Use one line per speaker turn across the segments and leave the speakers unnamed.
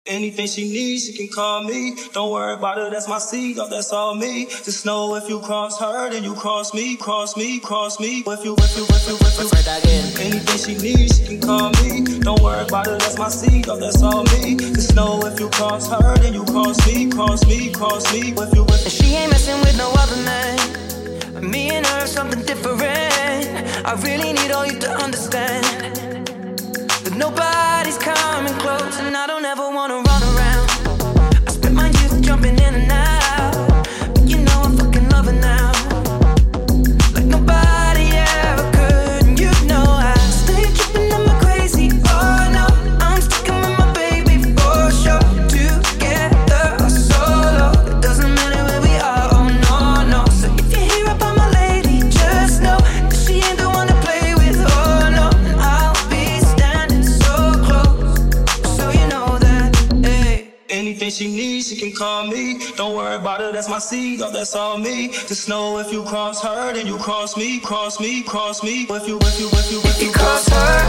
Anything she needs, she can call me. Don't worry about it, that's my seed, oh, that's all me. Just know if you cross her, then you cross me, cross me, cross me. If you. Anything she needs, she can call me. Don't worry about it, that's my seed, oh, that's all me. Just know if you cross her, then you cross me, cross me, cross me. If you.
And she ain't messing with no other man. Me and her, something different. I really need all you to understand that nobody's coming close, and I don't ever wanna run around. I spent my youth jumping in and out, but you know I'm fucking loving now, like nobody ever could. And you know I stay tripping, I'm crazy. Oh no, I'm sticking with my baby for sure. Together or solo, it doesn't matter where we are. Oh no, no. So if you hear about my lady, just know that she ain't the one to play with. Oh no, and I'll be standing so close, so you know that. Hey.
Anything she needs, she can call me. Don't worry about it, that's my seed, oh, that's all me. Just know if you cross her, then you cross me, cross me, cross me. If you
cross her,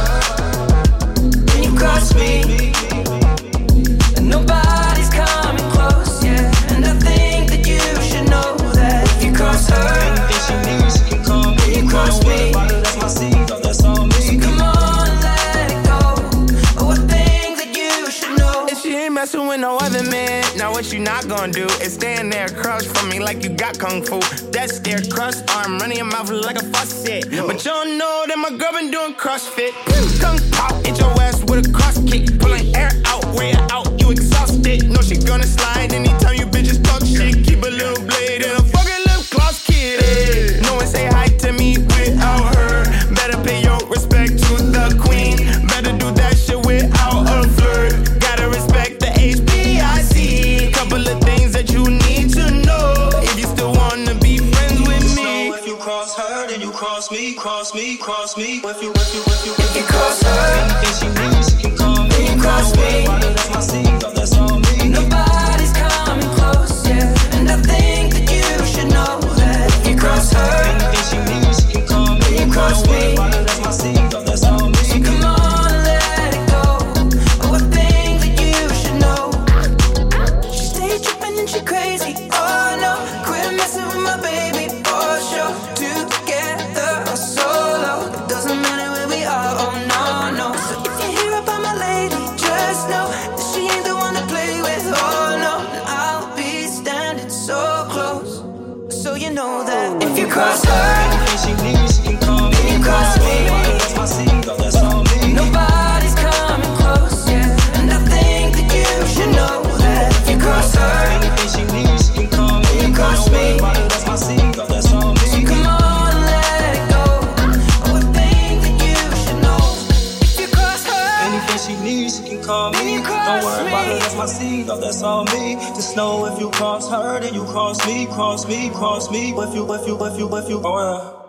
then you cross me, and nobody's coming close, yeah. And I think that you should know that if you cross her,
anything she needs, she can call me.
You cross me,
don't worry about it, that's my seed, oh, that's all me.
so come on, let it go. Oh, I think that you should know.
And she ain't messing with no other man. Now what you not gonna do is stand there across from me like you got kung fu. That's their crust arm running your mouth like a faucet. But you don't know that my girl been doing CrossFit. Kung pop, hit your ass with a cross kick. Pulling air out, way out, you exhausted. Know she gonna slide anytime you bitches talk shit. Keep a little blade and a fucking lip gloss kid. Hey. No one say hi to me without her. Better pay your respect to the queen. Better do that shit without a flirt. Gotta respect the HBIC. Couple of things that you need to know if you still wanna be friends with me.
So if you cross her, then you cross me, cross me, cross me. If you
cross her,
anything she needs, she can call me.
you cross me,
that's my seed, oh, that's all me.
nobody's coming close, yeah. And I think that you should know that if you cross her,
Anything she needs, she can call me.
you cross me,
That's my seed, oh, that's all me.
so come on, let it go. Oh, I think that you should know. She stay tripping and she crazy. Oh no, quit messing with my baby for sure. Together or solo, it doesn't matter where we are. Oh no, no. So if you hear about my lady, just know that she ain't the one to play with. Oh no, and I'll be standing so close, so you know that if you cross her,
Anything she needs, she can call me.
you cross me.
That's my seed, oh, that's all me.
Nobody's coming close, yeah. And I think that you should know that if you cross her,
Anything she needs, she can call me.
you cross me.
That's my seed, oh, that's all me.
Come on, let it go. Oh, I think that you should know if you cross her.
Anything she needs, she can call
Then
me.
you cross
Don't worry about
me.
it, that's my seed, oh, that's all me. Just know if you cross her, then you cross me, cross me, cross me. If you, oh,